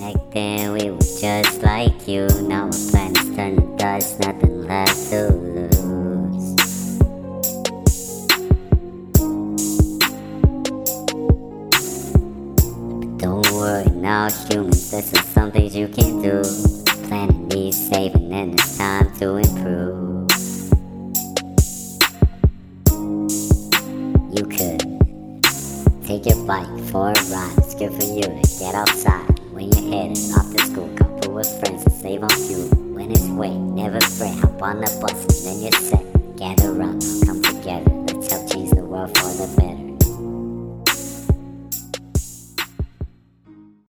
Back then we were just like you. Now our planets turn to dust, nothing left to lose. But don't worry now, humans, there's still some things you can do. Planet needs saving and it's time to improve. You could take your bike for a ride. It's good for you to get outside. When you're headed off to school, couple with friends and save on fuel. When it's wet, never fret, hop on the bus and then you're set. Gather round, come together, let's help change the world for the better.